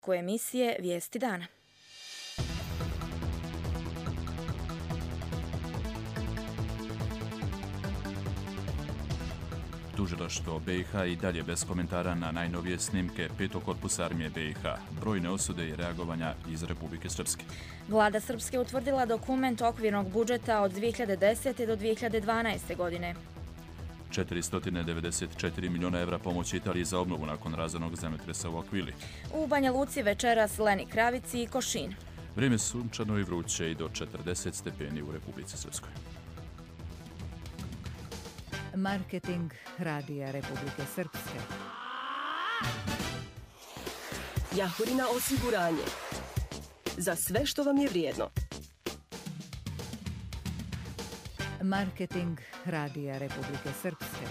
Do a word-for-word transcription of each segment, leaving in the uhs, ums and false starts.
Koje emisije Vijesti dana. Tužilaštvo B i H i dalje bez komentara na najnovije snimke petog korpusa armije B i H, brojne osude i reagovanja iz Republike Srpske. Vlada Srpske utvrdila dokument okvirnog budžeta od dvije hiljade desete do dvije hiljade dvanaeste. godine. četiristo devedeset četiri miliona evra pomoći Italiji za obnovu nakon razanog zemljotresa u Akvili. U Banja Luci večeras Leni Kravici i Košin. Vrijeme sunčano i vruće i do četrdeset stepeni u Republici Srpskoj. Marketing Radija Republike Srpske. Jahorina osiguranje. Za sve što vam je vrijedno. Marketing Radija Republike Srpske.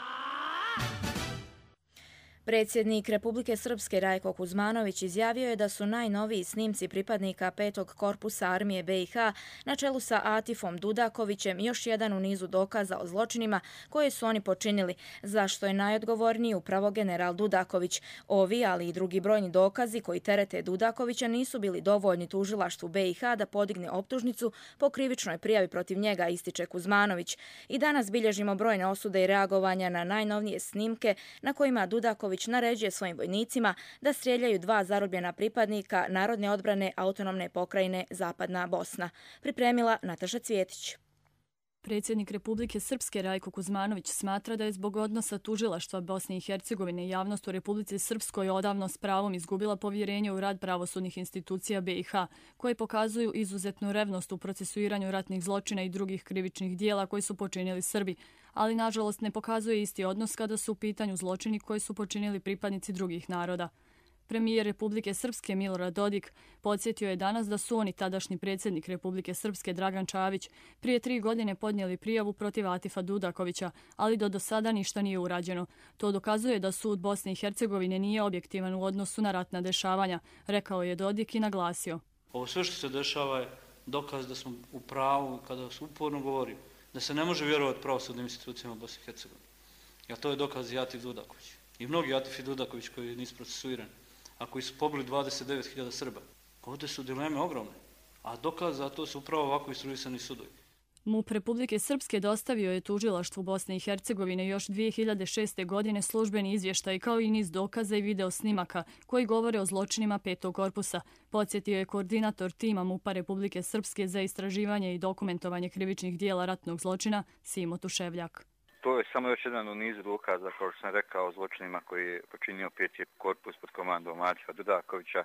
Predsjednik Republike Srpske Rajko Kuzmanović izjavio je da su najnoviji snimci pripadnika petog korpusa armije B i H na čelu sa Atifom Dudakovićem još jedan u nizu dokaza o zločinima koje su oni počinili, za što je najodgovorniji upravo general Dudaković. Ovi, ali i drugi brojni dokazi koji terete Dudakovića nisu bili dovoljni tužilaštvu B i H da podigne optužnicu po krivičnoj prijavi protiv njega, ističe Kuzmanović. I danas bilježimo brojne osude i reagovanja na najnovnije snimke na kojima Dudaković naređuje svojim vojnicima da strijeljaju dva zarobljena pripadnika Narodne odbrane autonomne pokrajine Zapadna Bosna. Pripremila Nataša Cvjetić. Predsjednik Republike Srpske Rajko Kuzmanović smatra da je zbog odnosa tužilaštva Bosne i Hercegovine javnost u Republici Srpskoj odavno s pravom izgubila povjerenje u rad pravosudnih institucija B i H, koje pokazuju izuzetnu revnost u procesuiranju ratnih zločina i drugih krivičnih dijela koji su počinili Srbi, ali nažalost ne pokazuje isti odnos kada su u pitanju zločini koji su počinili pripadnici drugih naroda. Premijer Republike Srpske Milorad Dodik podsjetio je danas da su oni, tadašnji predsjednik Republike Srpske Dragan Čavić, prije tri godine podnijeli prijavu protiv Atifa Dudakovića, ali do do sada ništa nije urađeno. To dokazuje da sud Bosne i Hercegovine nije objektivan u odnosu na ratna dešavanja, rekao je Dodik i naglasio. Ovo sve što se dešava je dokaz da smo u pravu kada se uporno govori da se ne može vjerovati pravosudnim institucijama Bosne i Hercegovine. Jer to je dokaz i Atif Dudaković. I mnogi Atifi Dudaković koji nisu procesuirani, a koji su pobili dvadeset devet hiljada Srba. Ovdje su dileme ogromne, a dokaz za to su upravo ovako instruisani sudovi. MUP Republike Srpske dostavio je tužilaštvu Bosne i Hercegovine još dvije hiljade šeste. godine službeni izvještaj kao i niz dokaza i video snimaka koji govore o zločinima petog korpusa, podsjetio je koordinator tima MUP-a Republike Srpske za istraživanje i dokumentovanje krivičnih dijela ratnog zločina Simo Tuševljak. To je samo još jedan u nizu dokaza, kao što sam rekao, o zločinima koji je počinio peti korpus pod komandom Atifa Dudakovića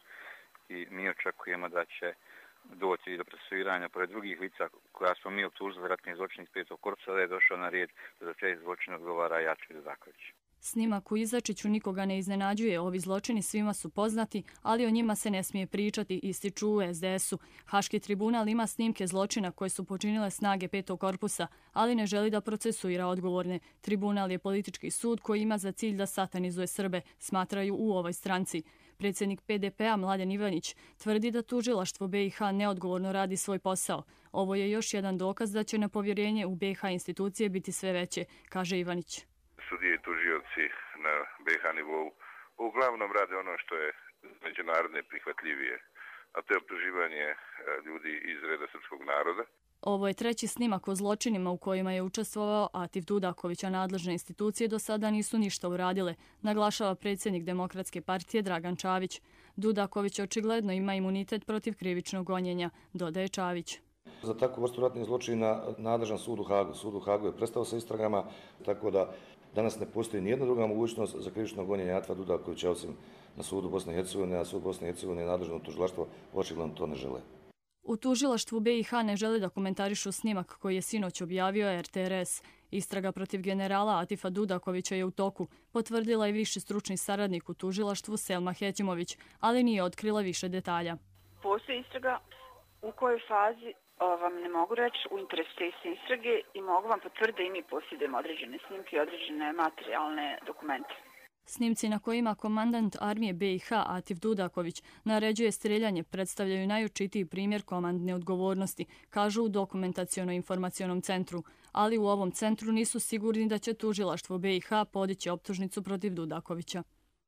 i mi očekujemo da će doći do procesuiranja pored drugih lica koja smo mi optužili za ratni zločin iz petog korpusa, da je došao na red da za te zločine odgovara i Atif Dudaković. Snimak u Izačiću nikoga ne iznenađuje, ovi zločini svima su poznati, ali o njima se ne smije pričati, ističu u es de esu. Haški tribunal ima snimke zločina koje su počinile snage petog korpusa, ali ne želi da procesuira odgovorne. Tribunal je politički sud koji ima za cilj da satanizuje Srbe, smatraju u ovoj stranci. Predsjednik pe de pe a Mladen Ivanić tvrdi da tužilaštvo be i ha neodgovorno radi svoj posao. Ovo je još jedan dokaz da će nepovjerenje u be i ha institucije biti sve veće, kaže Ivanić. Sudije i tužioci na be i ha nivou uglavnom rade ono što je međunarodne prihvatljivije, a to je optuživanje ljudi iz reda srpskog naroda. Ovo je treći snimak o zločinima u kojima je učestvovao Atif Dudaković, a nadležne institucije do sada nisu ništa uradile, naglašava predsjednik Demokratske partije Dragan Čavić. Dudaković očigledno ima imunitet protiv krivičnog gonjenja, dodaje Čavić. Za takvu vrstu ratnih zločina nadležan sud u Hagu. Sud u Hagu je prestao sa istragama, tako da danas ne postoji nijedna druga mogućnost za krivično gonjenje Atifa Dudakovića osim na sudu Bosne i Hercegovine, a sud Bosne i Hercegovine i nadležno tužilaštvo očigledno to ne žele. U tužilaštvu be i ha ne žele da komentarišu snimak koji je sinoć objavio er te er es. Istraga protiv generala Atifa Dudakovića je u toku, potvrdila i viši stručni saradnik u tužilaštvu Selma Hećimović, ali nije otkrila više detalja. Postoji istraga u kojoj fazi vam ne mogu reći u interesu te istrage i mogu vam potvrditi da i mi posjedujemo određene snimke i određene materijalne dokumente. Snimci na kojima komandant armije be i ha Atif Dudaković naređuje streljanje predstavljaju najočitiji primjer komandne odgovornosti, kažu u dokumentaciono-informacionom centru, ali u ovom centru nisu sigurni da će tužilaštvo be i ha podići optužnicu protiv Dudakovića.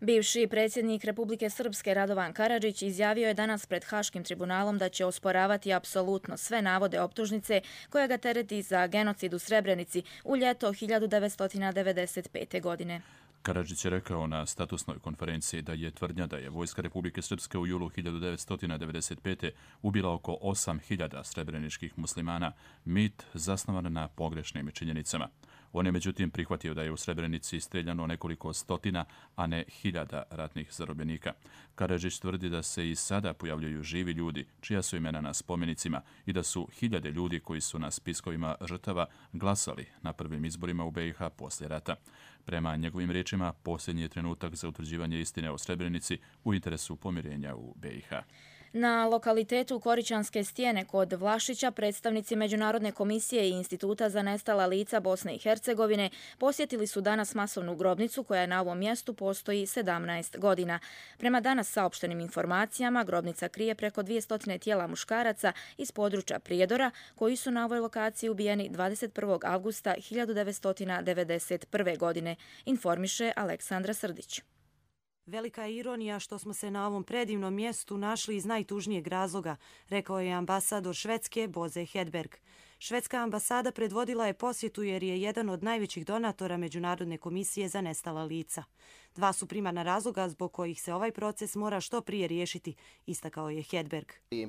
Bivši predsjednik Republike Srpske Radovan Karadžić izjavio je danas pred Haškim tribunalom da će osporavati apsolutno sve navode optužnice koja ga tereti za genocid u Srebrenici u ljeto hiljadu devetsto devedeset pete. godine. Karadžić je rekao na statusnoj konferenciji da je tvrdnja da je vojska Republike Srpske u julu hiljadu devetsto devedeset pete. ubila oko osam hiljada srebreničkih muslimana, mit zasnovan na pogrešnim činjenicama. On je međutim prihvatio da je u Srebrenici streljano nekoliko stotina, a ne hiljada ratnih zarobljenika. Karadžić tvrdi da se i sada pojavljuju živi ljudi, čija su imena na spomenicima, i da su hiljade ljudi koji su na spiskovima žrtava glasali na prvim izborima u B i H poslije rata. Prema njegovim riječima, posljednji je trenutak za utvrđivanje istine o Srebrenici u interesu pomirenja u B i H. Na lokalitetu Korićanske stijene kod Vlašića predstavnici Međunarodne komisije i Instituta za nestala lica Bosne i Hercegovine posjetili su danas masovnu grobnicu koja na ovom mjestu postoji sedamnaest godina. Prema danas saopštenim informacijama, grobnica krije preko dvjesto tijela muškaraca iz područja Prijedora koji su na ovoj lokaciji ubijeni dvadeset prvog avgusta hiljadu devetsto devedeset prve. godine, informiše Aleksandra Srdić. Velika je ironija što smo se na ovom predivnom mjestu našli iz najtužnijeg razloga, rekao je ambasador Švedske Bože Hedberg. Švedska ambasada predvodila je posjetu jer je jedan od najvećih donatora Međunarodne komisije za nestala lica. Dva su primarna razloga zbog kojih se ovaj proces mora što prije riješiti, istakao je Hedberg.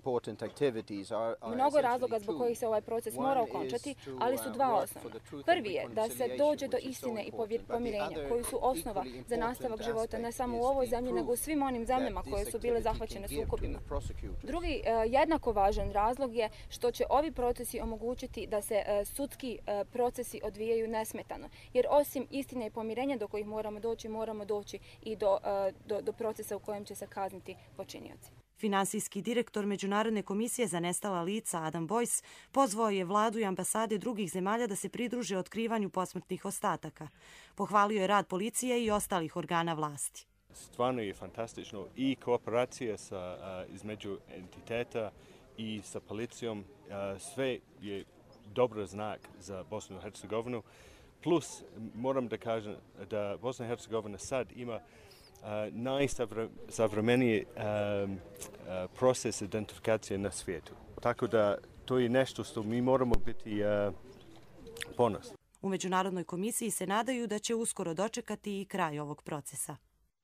Mnogo razloga zbog kojih se ovaj proces mora okončati, ali su dva osnovna. Prvi je da se dođe do istine i pomirenja, koji su osnova za nastavak života ne samo u ovoj zemlji, nego u svim onim zemljama koje su bile zahvaćene sukobima. Drugi jednako važan razlog je što će ovi procesi omogućiti da se sudski procesi odvijaju nesmetano, jer osim istine i pomirenja do kojih moramo doći, moramo doći i do, do, do procesa u kojem će se kazniti počinioci. Finansijski direktor Međunarodne komisije za nestala lica Adam Boyce pozvao je vladu i ambasade drugih zemalja da se pridruže otkrivanju posmrtnih ostataka. Pohvalio je rad policije i ostalih organa vlasti. Stvarno je fantastično i kooperacija sa, uh, između entiteta i sa policijom. Uh, sve je dobar znak za Bosnu i Hercegovinu. Plus, moram da kažem da Bosna i Hercegovina sad ima uh, najsavremeniji um, uh, proces identifikacije na svijetu. Tako da to je nešto što mi moramo biti uh, ponosni. U Međunarodnoj komisiji se nadaju da će uskoro dočekati i kraj ovog procesa.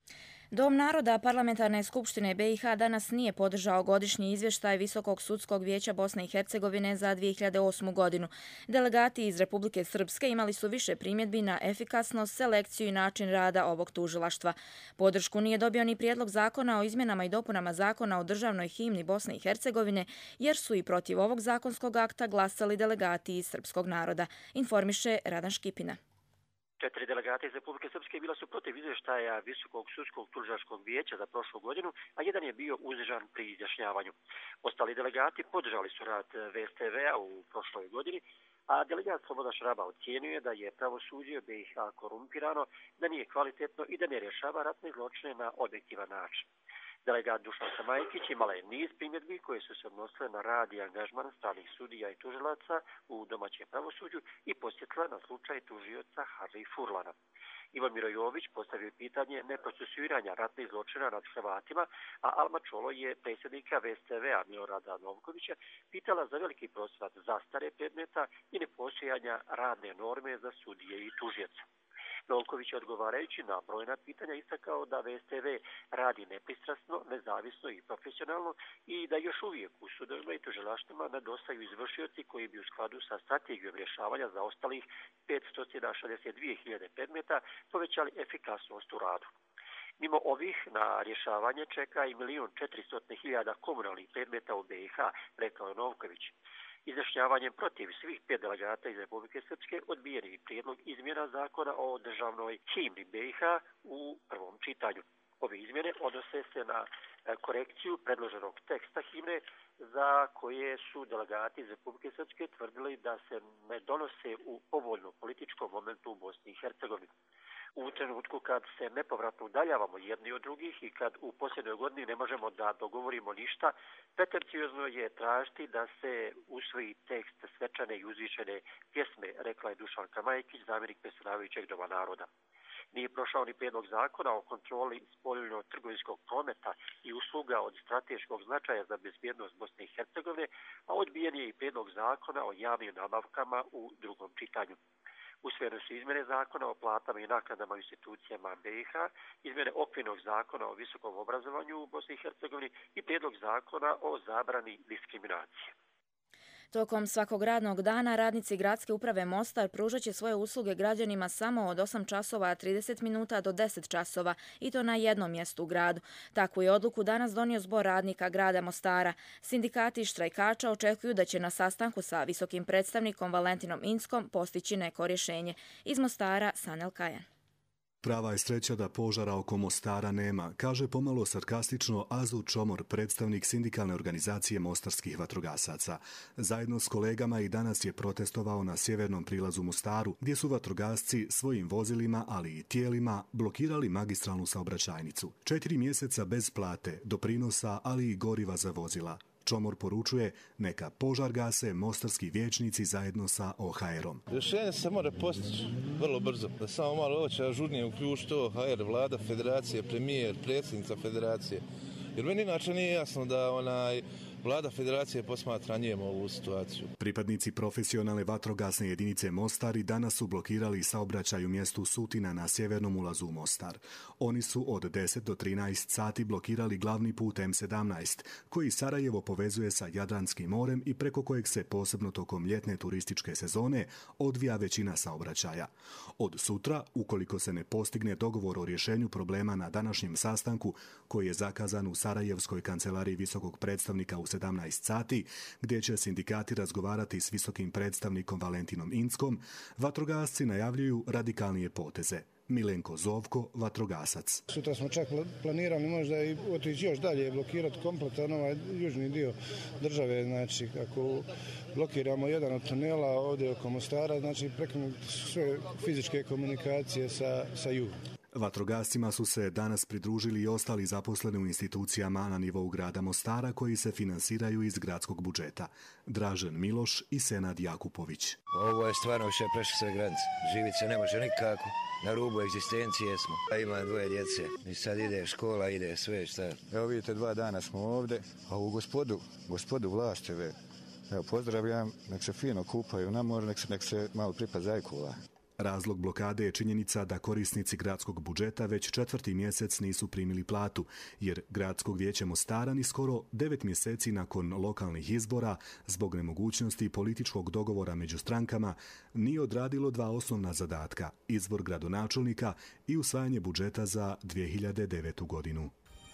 Dom naroda Parlamentarne skupštine B i H danas nije podržao godišnji izvještaj Visokog sudskog vijeća Bosne i Hercegovine za dvije hiljade osmu. godinu. Delegati iz Republike Srpske imali su više primjedbi na efikasnost, selekciju i način rada ovog tužilaštva. Podršku nije dobio ni prijedlog zakona o izmjenama i dopunama zakona o državnoj himni Bosne i Hercegovine, jer su i protiv ovog zakonskog akta glasali delegati iz srpskog naroda, informiše Radan Škipina. Četiri delegata iz Republike Srpske bila su protiv izvještaja Visokog sudskog tužilačkog vijeća za prošlu godinu, a jedan je bio uzdržan pri izjašnjavanju. Ostali delegati podržali su rad V S T V-a u prošloj godini, a delegat Slobodan Šraba ocijenio da je pravosuđe B i H korumpirano, da nije kvalitetno i da ne rješava ratne zločine na objektivan način. Delegat Dušan Samajkić imala je niz primjedbi koje su se odnosile na rad i angažman stranih sudija i tužilaca u domaćem pravosuđu i posjetila na slučaj tužioca Harry Furlana. Ivan Mirojović postavio pitanje neprocesuiranja ratnih zločina nad Hrvatima, a Alma Čolo je predsjednika V S T V-a Milorada Novkovića pitala za veliki procenat zastare predmeta i nepostojanja radne norme za sudije i tužioca. Novković je odgovarajući na brojna pitanja istakao da V S T V radi nepristrasno, nezavisno i profesionalno i da još uvijek u sudovima i tužilaštvima nedostaju izvršioci koji bi u skladu sa strategijom rješavanja za ostalih petsto šezdeset dvije hiljade predmeta povećali efikasnost u radu. Mimo ovih, na rješavanje čeka i milion četiristo hiljada komunalnih predmeta u B i H, rekao je Novković. Izjašnjavanjem protiv svih pet delegata iz Republike Srpske odbijen je prijedlog izmjena zakona o državnoj himni B i H u prvom čitanju. Ove izmjene odnose se na korekciju predloženog teksta himne za koje su delegati iz Republike Srpske tvrdili da se ne donose u povoljnom političkom momentu u Bosni i Hercegovini. U trenutku kad se nepovratno udaljavamo jedni od drugih i kad u posljednjoj godini ne možemo da dogovorimo ništa, pretenciozno je tražiti da se usvoji tekst svečane i uzvišene pjesme, rekla je Dušanka Majkić, zamjenik predsjedavajućeg Doma naroda. Nije prošao ni prijedlog zakona o kontroli spoljno-trgovinskog prometa i usluga od strateškog značaja za bezbjednost Bosne i Hercegovine, a odbijen je i prijedlog zakona o javnim nabavkama u drugom čitanju. Usvojene su izmjene zakona o platama i naknadama u institucijama B i H, izmjene okvirnog zakona o visokom obrazovanju u Bosni i Hercegovini i prijedlog zakona o zabrani diskriminacije. Tokom svakog radnog dana radnici Gradske uprave Mostar pružat će svoje usluge građanima samo od osam časova trideset minuta do deset časova i to na jednom mjestu u gradu. Takvu je odluku danas donio zbor radnika grada Mostara. Sindikati štrajkača očekuju da će na sastanku sa visokim predstavnikom Valentinom Inckom postići neko rješenje. Iz Mostara, Sanel Kajan. Prava je sreća da požara oko Mostara nema, kaže pomalo sarkastično Azu Čomor, predstavnik sindikalne organizacije mostarskih vatrogasaca. Zajedno s kolegama i danas je protestovao na sjevernom prilazu Mostaru, gdje su vatrogasci svojim vozilima, ali i tijelima, blokirali magistralnu saobraćajnicu. Četiri mjeseca bez plate, doprinosa, ali i goriva za vozila. Čomor poručuje neka požar gase mostarski vijećnici zajedno sa O H R-om. Rješenje se mora postići vrlo brzo. Da samo malo hoće ažurnije uključiti O H R, vlada federacije, premijer, predsjednica federacije. Jer meni inače nije jasno da onaj vlada federacije posmatra njemu ovu situaciju. Pripadnici profesionalne vatrogasne jedinice Mostar i danas su blokirali saobraćaj u mjestu Sutina na sjevernom ulazu u Mostar. Oni su od deset do trinaest sati blokirali glavni put M sedamnaest, koji Sarajevo povezuje sa Jadranskim morem i preko kojeg se posebno tokom ljetne turističke sezone odvija većina saobraćaja. Od sutra, ukoliko se ne postigne dogovor o rješenju problema na današnjem sastanku, koji je zakazan u Sarajevskoj kancelariji visokog predstavnika u sedamnaest sati, gdje će sindikati razgovarati s visokim predstavnikom Valentinom Inckom, vatrogasci najavljuju radikalnije poteze. Milenko Zovko, vatrogasac. Sutra smo čak planirali možda i otići još dalje, blokirati kompletan ovaj južni dio države. Znači, ako blokiramo jedan od tunela ovdje oko Mostara, znači prekinuti sve fizičke komunikacije sa, sa jugom. Vatrogascima su se danas pridružili i ostali zaposleni u institucijama na nivou grada Mostara koji se finansiraju iz gradskog budžeta. Dražen Miloš i Senad Jakupović. Ovo je stvarno više prešlo sve granice. Živjeti se ne može nikako. Na rubu egzistencije smo. Ja imam dvoje djece. I sad ide škola, ide sve šta. Evo vidite, dva dana smo ovdje. A u gospodu, gospodu Vlašteve, evo pozdravljam, nek se fino kupaju na more, nek se, nek se malo pripa zajkula. Razlog blokade je činjenica da korisnici gradskog budžeta već četvrti mjesec nisu primili platu, jer gradskog vijeće Mostara ni skoro devet mjeseci nakon lokalnih izbora, zbog nemogućnosti političkog dogovora među strankama, nije odradilo dva osnovna zadatka, izbor gradonačelnika i usvajanje budžeta za dvije hiljade devetu godinu.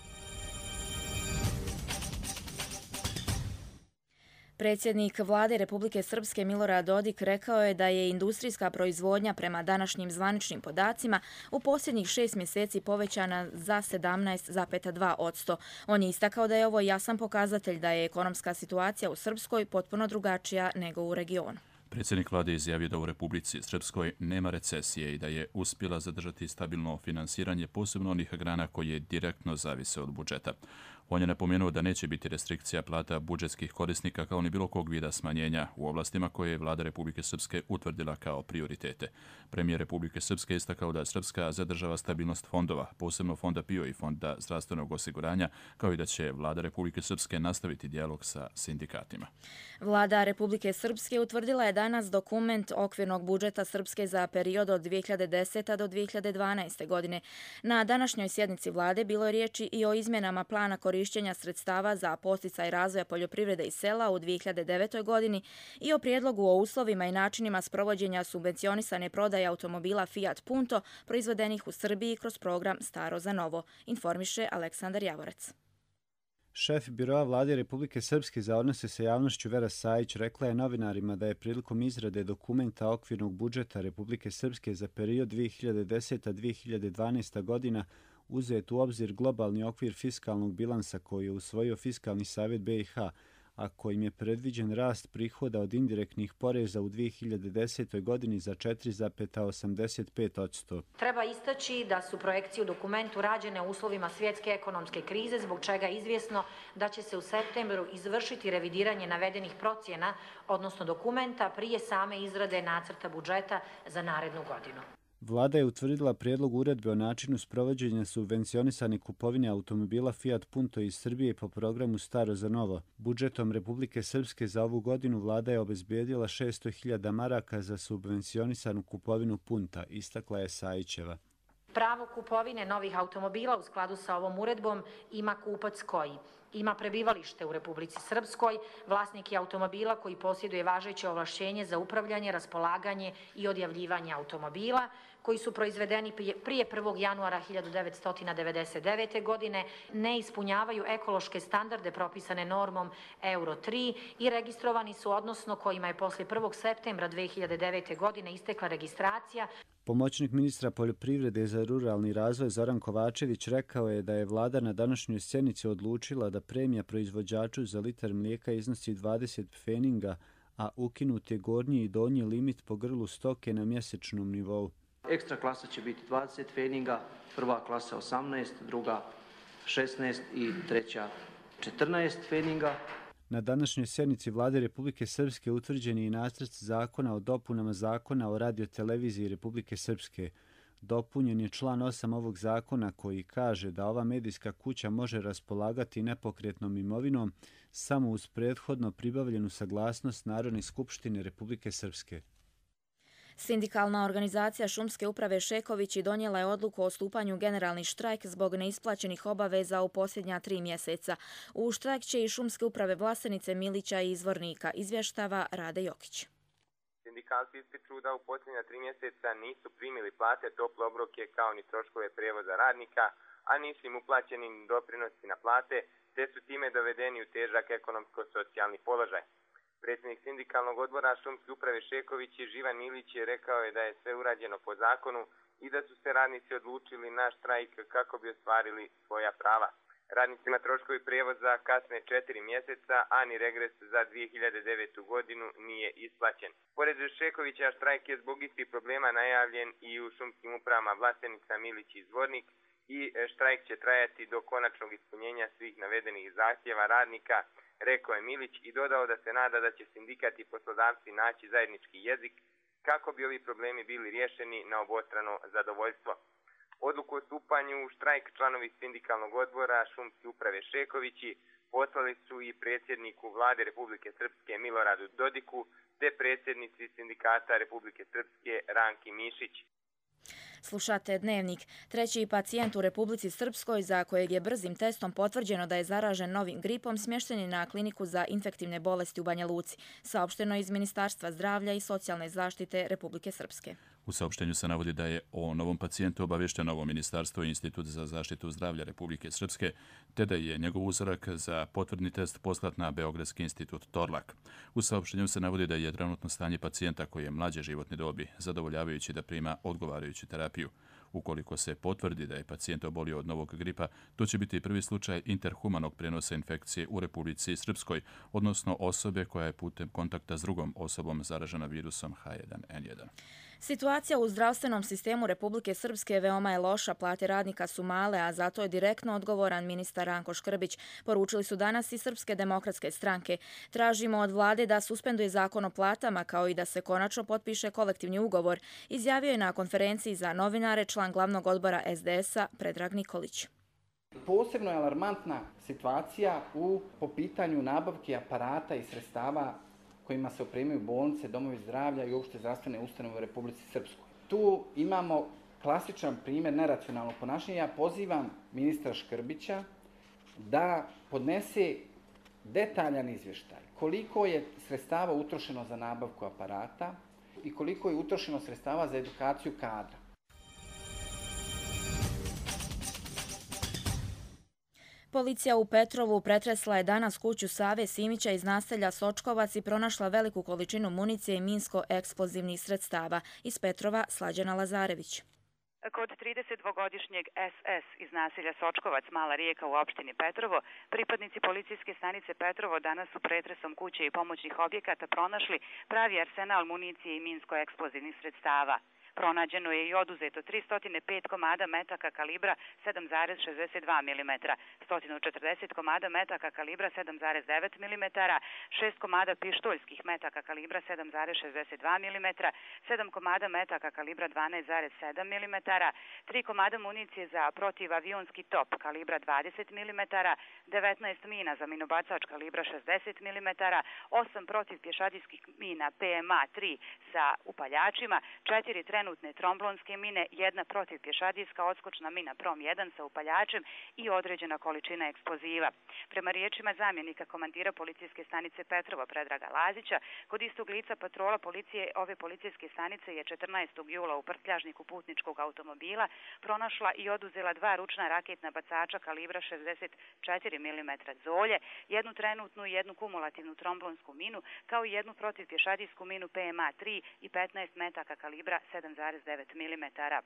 Predsjednik vlade Republike Srpske Milorad Dodik rekao je da je industrijska proizvodnja prema današnjim zvaničnim podacima u posljednjih šest mjeseci povećana za sedamnaest zarez dva posto. On je istakao da je ovo jasan pokazatelj da je ekonomska situacija u Srpskoj potpuno drugačija nego u regionu. Predsjednik vlade izjavio da u Republici Srpskoj nema recesije i da je uspjela zadržati stabilno finansiranje posebno onih grana koje direktno zavise od budžeta. On je napomenuo da neće biti restrikcija plata budžetskih korisnika kao ni bilo kog vida smanjenja u oblastima koje je vlada Republike Srpske utvrdila kao prioritete. Premijer Republike Srpske istakao da Srpska zadržava stabilnost fondova, posebno fonda P I O i fonda zdravstvenog osiguranja, kao i da će vlada Republike Srpske nastaviti dijalog sa sindikatima. Vlada Republike Srpske utvrdila je danas dokument okvirnog budžeta Srpske za period od dvije hiljade desete do dvije hiljade dvanaeste. godine. Na današnjoj sjednici vlade bilo je riječi i o izmjenama plana korištenja sredstava za podsticaj razvoja poljoprivrede i sela u dvije hiljade devetoj. godini i o prijedlogu o uslovima i načinima sprovođenja subvencionisane prodaje automobila Fiat Punto proizvedenih u Srbiji kroz program Staro za novo, informiše Aleksandar Javorec. Šef biroa vlade Republike Srpske za odnose sa javnošću Vera Sajić rekla je novinarima da je prilikom izrade dokumenta okvirnog budžeta Republike Srpske za period dvije hiljade desete do dvije hiljade dvanaeste. godina uzet u obzir globalni okvir fiskalnog bilansa koji je usvojio Fiskalni savjet B i H, a kojim je predviđen rast prihoda od indirektnih poreza u dvije hiljade desetoj. godini za četiri zarez osamdeset pet posto. Treba istaći da su projekcije u dokumentu rađene u uslovima svjetske ekonomske krize, zbog čega je izvjesno da će se u septembru izvršiti revidiranje navedenih procjena, odnosno dokumenta, prije same izrade nacrta budžeta za narednu godinu. Vlada je utvrdila prijedlog uredbe o načinu sprovođenja subvencionisane kupovine automobila Fiat Punto iz Srbije po programu Staro za novo. Budžetom Republike Srpske za ovu godinu vlada je obezbijedila šesto hiljada maraka za subvencionisanu kupovinu Punta, istakla je Sajićeva. Pravo kupovine novih automobila u skladu sa ovom uredbom ima kupac koji ima prebivalište u Republici Srpskoj, vlasnik je automobila koji posjeduje važeće ovlašćenje za upravljanje, raspolaganje i odjavljivanje automobila, koji su proizvedeni prije prvog januara hiljadu devetsto devedeset devete. godine, ne ispunjavaju ekološke standarde propisane normom Euro tri i registrovani su, odnosno kojima je posle prvog septembra dve hiljade devete. godine istekla registracija. Pomoćnik ministra poljoprivrede za ruralni razvoj Zoran Kovačević rekao je da je vlada na današnjoj sjednici odlučila da premija proizvođaču za litar mlijeka iznosi dvadeset pfeninga, a ukinut je gornji i donji limit po grlu stoke na mjesečnom nivou. Ekstra klasa će biti dvadeset pfeninga, prva klasa osamnaest, druga šesnaest i treća četrnaest pfeninga. Na današnjoj sjednici Vlade Republike Srpske utvrđen je i nacrt zakona o dopunama zakona o radioteleviziji Republike Srpske. Dopunjen je član osam ovog zakona koji kaže da ova medijska kuća može raspolagati nepokretnom imovinom samo uz prethodno pribavljenu saglasnost Narodne skupštine Republike Srpske. Sindikalna organizacija Šumske uprave Šekovići donijela je odluku o stupanju generalni štrajk zbog neisplaćenih obaveza u posljednja tri mjeseca. U štrajk će i Šumske uprave Vlasenice, Milića i Izvornika, izvještava Rade Jokić. Sindikalci ističu da u posljednja tri mjeseca nisu primili plate, tople obroke kao ni troškove prijevoza radnika, a nisu im uplaćeni ni doprinosi na plate, te su time dovedeni u težak ekonomsko-socijalni položaj. Predsjednik sindikalnog odbora Šumske uprave Šeković i Živan Milić je rekao je da je sve urađeno po zakonu i da su se radnici odlučili na štrajk kako bi ostvarili svoja prava. Radnicima troškovi prijevoza kasne četiri mjeseca, a ni regres za dvije hiljade devetu. godinu nije isplaćen. Pored Šekovića, štrajk je zbog istih problema najavljen i u šumskim upravama Vlasenica, Milić i Zvornik i štrajk će trajati do konačnog ispunjenja svih navedenih zahtjeva radnika, rekao je Milić i dodao da se nada da će sindikat i poslodavci naći zajednički jezik kako bi ovi problemi bili riješeni na obostrano zadovoljstvo. Odluku o stupanju u štrajk članovi sindikalnog odbora Šumske uprave Šekovići poslali su i predsjedniku Vlade Republike Srpske Miloradu Dodiku te predsjednici sindikata Republike Srpske Ranki Mišić. Slušate Dnevnik. Treći pacijent u Republici Srpskoj za kojeg je brzim testom potvrđeno da je zaražen novim gripom smješten je na kliniku za infektivne bolesti u Banja Luci, saopšteno iz Ministarstva zdravlja i socijalne zaštite Republike Srpske. U saopštenju se navodi da je o novom pacijentu obavješteno novo ministarstvo i Institut za zaštitu zdravlja Republike Srpske, te da je njegov uzorak za potvrdni test poslat na Beogradski institut Torlak. U saopštenju se navodi da je trenutno stanje pacijenta koji je mlađe životne dobi zadovoljavajući da prima odgovarajuću terapiju. Ukoliko se potvrdi da je pacijent obolio od novog gripa, to će biti prvi slučaj interhumanog prenosa infekcije u Republici Srpskoj, odnosno osobe koja je putem kontakta s drugom osobom zaražena virusom H jedan N jedan. Situacija u zdravstvenom sistemu Republike Srpske veoma je loša, plate radnika su male, a zato je direktno odgovoran ministar Ranko Škrbić. Poručili su danas i Srpske demokratske stranke. Tražimo od vlade da suspenduje zakon o platama kao i da se konačno potpiše kolektivni ugovor, izjavio je na konferenciji za novinare član glavnog odbora S D S-a Predrag Nikolić. Posebno je alarmantna situacija u po pitanju nabavke aparata i sredstava kojima se opremaju bolnice, domovi zdravlja i uopšte zdravstvene ustanove u Republici Srpskoj. Tu imamo klasičan primjer neracionalnog ponašanja. Ja pozivam ministra Škrbića da podnese detaljan izvještaj koliko je sredstava utrošeno za nabavku aparata i koliko je utrošeno sredstava za edukaciju kadra. Policija u Petrovu pretresla je danas kuću Save Simića iz naselja Sočkovac i pronašla veliku količinu municije i minsko-eksplozivnih sredstava. Iz Petrova Slađana Lazarević. Kod tridesetdvogodišnjeg S S iz naselja Sočkovac, Mala Rijeka u opštini Petrovo, pripadnici policijske stanice Petrovo danas su pretresom kuće i pomoćnih objekata pronašli pravi arsenal municije i minsko-eksplozivnih sredstava. Pronađeno je i oduzeto tristo pet komada metaka kalibra sedam zarez šezdeset dva milimetra, sto četrdeset komada metaka kalibra sedam zarez devet milimetara, šest komada pištoljskih metaka kalibra sedam zarez šezdeset dva milimetra, sedam komada metaka kalibra dvanaest zarez sedam milimetara, tri komada municije za protivavionski top kalibra dvadeset milimetara, devetnaest mina za minobacač kalibra šezdeset milimetara, osam protivpješadijskih mina P M A tri sa upaljačima, četiri trenutne tromblonske mine, jedna protivpješadijska odskočna mina Prom jedan sa upaljačem i određena količina eksploziva. Prema riječima zamjenika komandira policijske stanice Petrovo Predraga Lazića, kod istog lica patrola policije ove policijske stanice je četrnaestog jula u prtljažniku putničkog automobila pronašla i oduzela dva ručna raketna bacača kalibra šezdeset četiri milimetra Zolje, jednu trenutnu i jednu kumulativnu tromblonsku minu, kao i jednu protivpješadijsku minu P M A tri i petnaest metaka kalibra sedam zarez devet milimetara.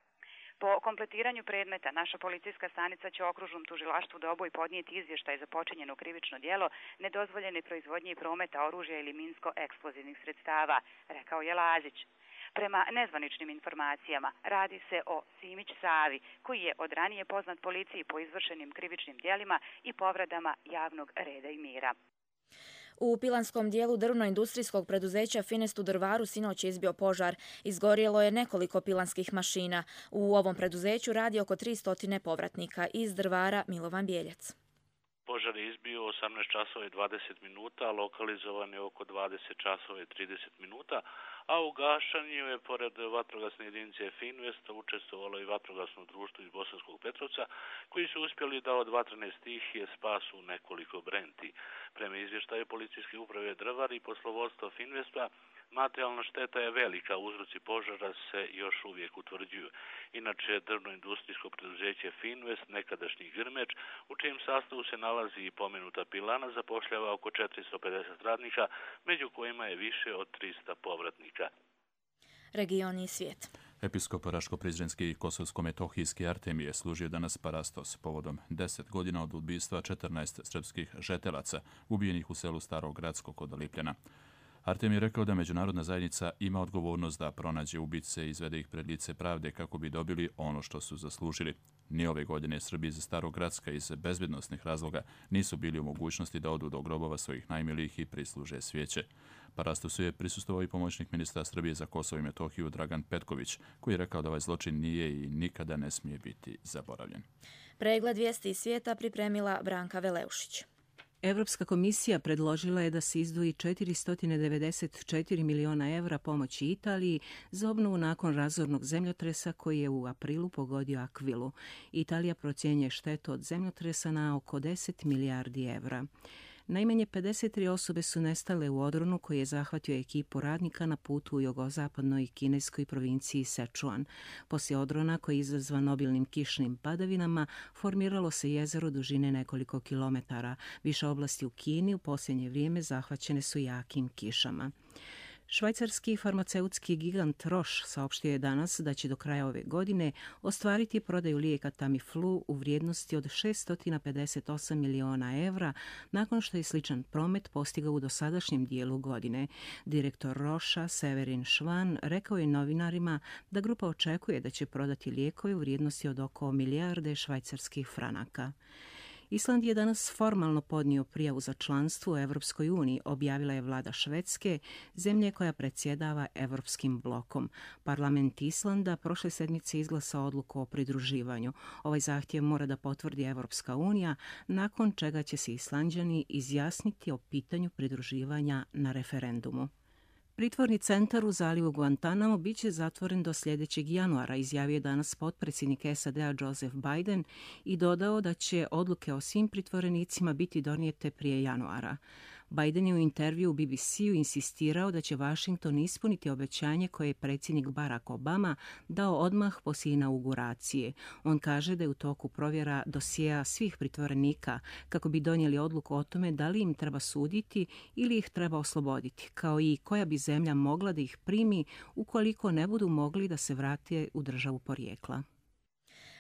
Po kompletiranju predmeta, naša policijska stanica će okružnom tužilaštvu Doboj podnijeti izvještaj za počinjeno krivično djelo nedozvoljene proizvodnje i prometa oružja ili minsko-eksplozivnih sredstava, rekao je Lazić. Prema nezvaničnim informacijama, radi se o Simić Savi, koji je od ranije poznat policiji po izvršenim krivičnim djelima i povredama javnog reda i mira. U pilanskom dijelu drvno-industrijskog preduzeća Finest u Drvaru sinoć je izbio požar. Izgorjelo je nekoliko pilanskih mašina. U ovom preduzeću radi oko tristo povratnika. Iz Drvara Milovan Bijeljac. Požar je izbio u osamnaest časova i dvadeset minuta, lokalizovan je oko dvadeset časova i trideset minuta, a u gašenju je pored vatrogasne jedinice Finvesta učestvovalo i vatrogasno društvo iz Bosanskog Petrovca, koji su uspjeli da od vatrene stihije spasu nekoliko brenti. Prema izvještaju policijske uprave Drvar i poslovodstva Finvesta, materijalna šteta je velika, uzroci požara se još uvijek utvrđuju. Inače, drvno-industrijsko preduzeće Finvest, nekadašnji Grmeč, u čijem sastavu se nalazi i pomenuta pilana, zapošljava oko četiristo pedeset radnika, među kojima je više od trista povratnika. Region i svijet. Episkop Raško-Prizrenski i Kosovsko-Metohijski Artemije služio danas parastos povodom deset godina od ubistva četrnaest srpskih žetelaca ubijenih u selu Starogradsko kod Lipljana. Artem je rekao da međunarodna zajednica ima odgovornost da pronađe ubice i izvede ih pred lice pravde kako bi dobili ono što su zaslužili. Ni ove godine Srbi iz Starogradska iz bezbjednosnih razloga nisu bili u mogućnosti da odu do grobova svojih najmilijih i prisluže svijeće. Parastosu je prisustvovao i pomoćnik ministra Srbije za Kosovo i Metohiju Dragan Petković, koji je rekao da ovaj zločin nije i nikada ne smije biti zaboravljen. Pregled vijesti svijeta pripremila Branka Veleušić. Evropska komisija predložila je da se izdvoji četiristo devedeset četiri miliona evra pomoći Italiji za obnovu nakon razornog zemljotresa koji je u aprilu pogodio Akvilu. Italija procjenjuje štetu od zemljotresa na oko deset milijardi evra. Najmanje pedeset tri osobe su nestale u odronu koji je zahvatio ekipu radnika na putu u jugozapadnoj kineskoj provinciji Sečuan. Poslije odrona koji je izazvan obilnim kišnim padavinama, formiralo se jezero dužine nekoliko kilometara. Više oblasti u Kini u posljednje vrijeme zahvaćene su jakim kišama. Švajcarski farmaceutski gigant Roche saopštio je danas da će do kraja ove godine ostvariti prodaju lijeka Tamiflu u vrijednosti od šesto pedeset osam miliona evra nakon što je sličan promet postigao u dosadašnjem dijelu godine. Direktor Rocha Severin Schwan rekao je novinarima da grupa očekuje da će prodati lijekove u vrijednosti od oko milijarde švajcarskih franaka. Island je danas formalno podnio prijavu za članstvo u Evropskoj uniji, objavila je vlada Švedske, zemlje koja predsjedava Evropskim blokom. Parlament Islanda prošle sedmice izglasao odluku o pridruživanju. Ovaj zahtjev mora da potvrdi Evropska unija, nakon čega će se Islanđani izjasniti o pitanju pridruživanja na referendumu. Pritvorni centar u zalivu Guantanamo bit će zatvoren do sljedećeg januara, izjavio je danas potpredsjednik S A D-a Joseph Biden i dodao da će odluke o svim pritvorenicima biti donijete prije januara. Biden je u intervju u B B C-u insistirao da će Washington ispuniti obećanje koje je predsjednik Barack Obama dao odmah poslije inauguracije. On kaže da je u toku provjera dosjea svih pritvorenika kako bi donijeli odluku o tome da li im treba suditi ili ih treba osloboditi, kao i koja bi zemlja mogla da ih primi ukoliko ne budu mogli da se vrate u državu porijekla.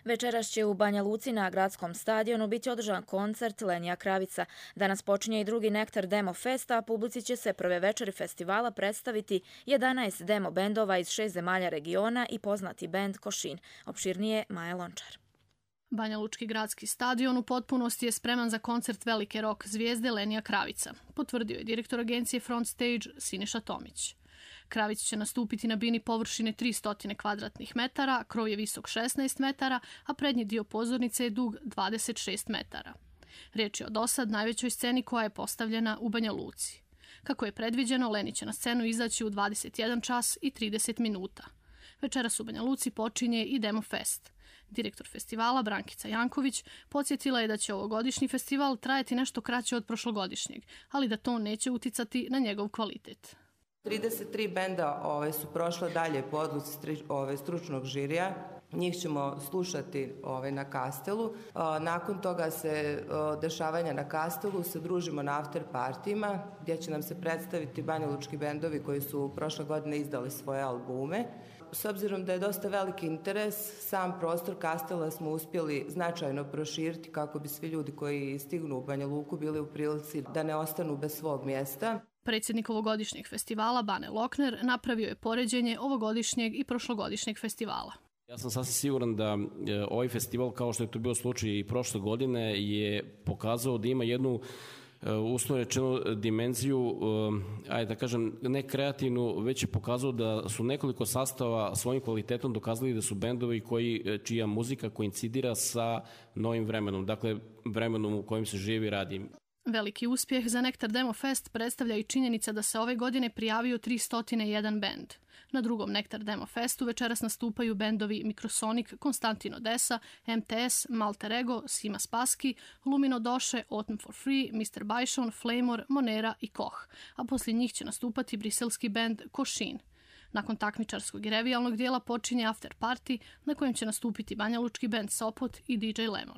Večeras će u Banja Luci na gradskom stadionu biti održan koncert Lenija Kravica. Danas počinje i drugi Nektar Demo Fest, a publici će se prve večeri festivala predstaviti jedanaest demo bendova iz šest zemalja regiona i poznati bend Košin. Opširnije Maja Lončar. Banja Lučki gradski stadion u potpunosti je spreman za koncert velike rock zvijezde Lenija Kravica, potvrdio je direktor agencije Front Stage Siniša Tomić. Kravić će nastupiti na bini površine tristo kvadratnih metara, krov je visok šesnaest metara, a prednji dio pozornice je dug dvadeset šest metara. Riječ je o dosad najvećoj sceni koja je postavljena u Banja Luci. Kako je predviđeno, Leni će na scenu izaći u dvadeset jedan čas i trideset minuta. Večeras u Banja Luci počinje i Demo Fest. Direktor festivala Brankica Janković podsjetila je da će ovogodišnji festival trajati nešto kraće od prošlogodišnjeg, ali da to neće uticati na njegov kvalitet. trideset tri benda ove, su prošle dalje po odluci ove, stručnog žirija. Njih ćemo slušati ove, na Kastelu. Nakon toga se dešavanja na Kastelu se družimo na after partijima gdje će nam se predstaviti banjalučki bendovi koji su prošle godine izdali svoje albume. S obzirom da je dosta veliki interes, sam prostor Kastela smo uspjeli značajno proširiti kako bi svi ljudi koji stignu u Banja Luku bili u prilici da ne ostanu bez svog mjesta. Predsjednik ovogodišnjeg festivala Bane Lokner napravio je poređenje ovogodišnjeg i prošlogodišnjeg festivala. Ja sam sasvim siguran da ovaj festival, kao što je to bio slučaj i prošle godine, je pokazao da ima jednu uslovno rečeno dimenziju, ajde da kažem, ne kreativnu, već je pokazao da su nekoliko sastava svojim kvalitetom dokazali da su bendovi koji, čija muzika koincidira sa novim vremenom, dakle vremenom u kojem se živi i radi. Veliki uspjeh za Nektar Demo Fest predstavlja i činjenica da se ove godine prijavio tristo jedan bend. Na drugom Nektar Demo Festu večeras nastupaju bendovi Mikrosonic, Konstantin Odessa, M T S, Malter Ego, Sima Spassky, Lumino Doše, Autumn for Free, mister Bajšon, Flamor, Monera i Koch, a poslije njih će nastupati briselski bend Košin. Nakon takmičarskog i revijalnog dijela počinje after party na kojem će nastupiti banjalučki bend Sopot i D J Lemon.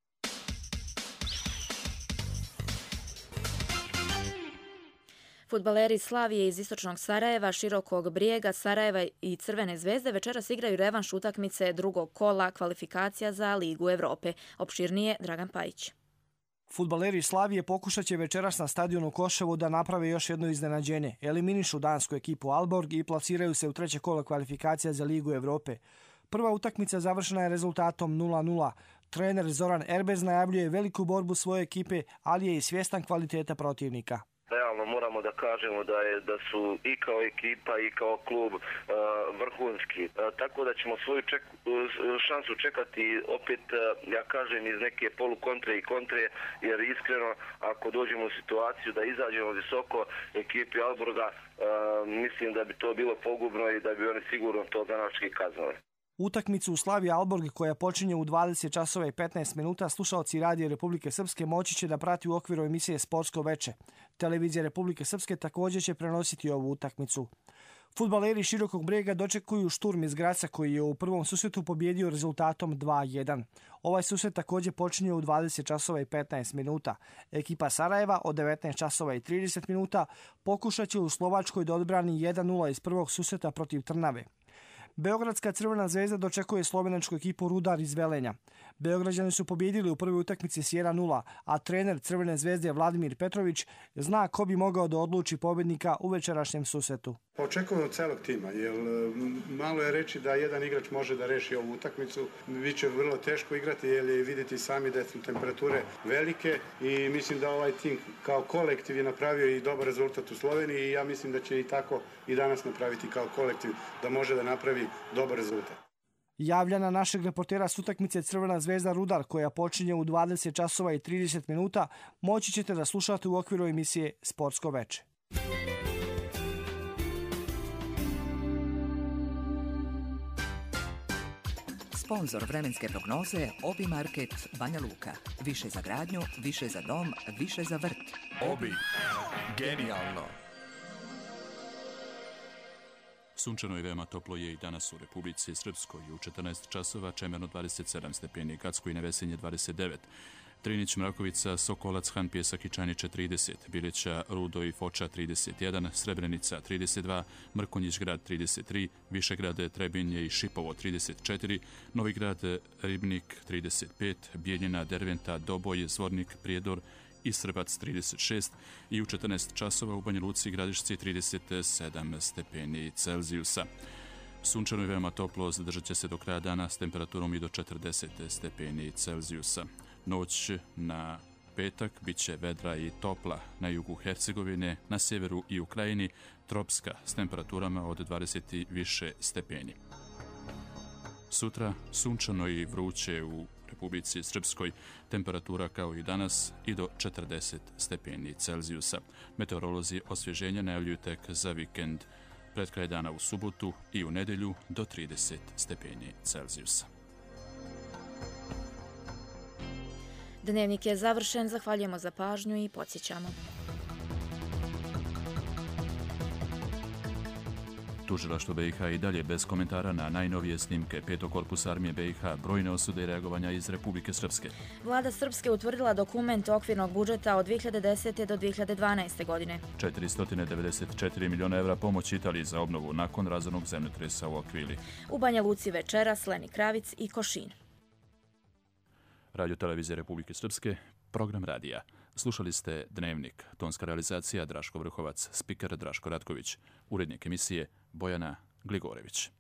Fudbaleri Slavije iz istočnog Sarajeva, Širokog Brijega, Sarajeva i Crvene zvezde večeras igraju revanš utakmice drugog kola kvalifikacija za Ligu Evrope. Opširnije Dragan Pajić. Fudbaleri Slavije pokušat će večeras na stadionu Koševu da naprave još jedno iznenađenje. Eliminišu dansku ekipu Alborg i plasiraju se u treće kolo kvalifikacija za Ligu Evrope. Prva utakmica završena je rezultatom nula nula. Trener Zoran Erbez najavljuje veliku borbu svoje ekipe, ali je i svjestan kvaliteta protivnika. Realno moramo da kažemo da je da su i kao ekipa i kao klub uh, vrhunski. Uh, tako da ćemo svoju ček, uh, šansu čekati opet, uh, ja kažem, iz neke polukontre i kontre, jer iskreno ako dođemo u situaciju da izađemo visoko ekipi Alborga, uh, mislim da bi to bilo pogubno i da bi oni sigurno to današnji kaznali. Utakmicu u Slaviji Alborg, koja počinje u dvadeset časova i petnaest minuta, slušaoci Radija Republike Srpske moći će da prati u okviru emisije Sportsko veče. Televizija Republike Srpske također će prenositi ovu utakmicu. Fudbaleri Širokog Brijega dočekuju Šturm iz Graca koji je u prvom susretu pobjedio rezultatom dva jedan. Ovaj susret također počinje u dvadeset časova i petnaest minuta. Ekipa Sarajeva od devetnaest časova i trideset minuta pokušat će u Slovačkoj da odbrani jedan nula iz prvog susreta protiv Trnave. Beogradska Crvena zvezda dočekuje slovenačku ekipu Rudar iz Velenja. Beograđani su pobjedili u prvoj utakmici s jedan nula, a trener Crvene zvezde Vladimir Petrović zna ko bi mogao da odluči pobjednika u večerašnjem susretu. Očekujem od celog tima, jer malo je reći da jedan igrač može da reši ovu utakmicu. Biće vrlo teško igrati, jer je vidjeti sami da su temperature velike i mislim da ovaj tim kao kolektiv je napravio i dobar rezultat u Sloveniji i ja mislim da će i tako i danas napraviti kao kolektiv da može da napravi dobar rezultat. Javljana našeg reportera s utakmice Crvena zvezda Rudar, koja počinje u dvadeset časova i trideset minuta, moći ćete da slušate u okviru emisije Sportsko veče. Sponzor vremenske prognoze Obi Market Banja Luka. Više za gradnju, više za dom, više za vrt. Obi. Genijalno. Sunčano i veoma toplo je i danas u Republici Srpskoj. U četrnaest časova čemerno dvadeset sedam stepeni, Gacko i Nevesinje dvadeset devet. Trinić, Mrakovica, Sokolac, Han Pjesak i Čajniče trideset, Bilića, Rudo i Foča trideset jedan, Srebrenica trideset dva, Mrkonjić Grad trideset tri, Višegrad, Trebinje i Šipovo trideset četiri, Novi Grad, Ribnik trideset pet, Bijeljina, Derventa, Doboj, Zvornik, Prijedor i Srbac trideset šest i u četrnaest časova u Banja Luci i Gradišci trideset sedam stepeni Celzijusa. Sunčano i veoma toplo zadržat će se do kraja dana s temperaturom i do četrdeset stepeni Celzijusa. Noć na petak bit će vedra i topla na jugu Hercegovine, na sjeveru i u krajini, tropska s temperaturama od dvadeset i više stepeni. Sutra sunčano i vruće u Republici Srpskoj, temperatura kao i danas i do četrdeset stepeni Celzijusa. Meteorolozi osvježenja najavljuju tek za vikend, pred kraj dana u subotu i u nedjelju do trideset stepeni Celzijusa. Dnevnik je završen, zahvaljujemo za pažnju i podsjećamo. Tužilaštvo B i H i dalje bez komentara na najnovije snimke petog korpusa armije B i H, brojne osude i reagovanja iz Republike Srpske. Vlada Srpske utvrdila dokument okvirnog budžeta od dvije hiljade desete do dvije hiljade dvanaeste godine. četiristo devedeset četiri miliona evra pomoći Italiji za obnovu nakon razornog zemljotresa u Akvili. U Banja Luci večeras Leni Kravic i Košin. Radio Televizije Republike Srpske, program radija. Slušali ste Dnevnik, tonska realizacija Draško Vrhovac, spiker Draško Ratković, urednik emisije Bojana Gligorević.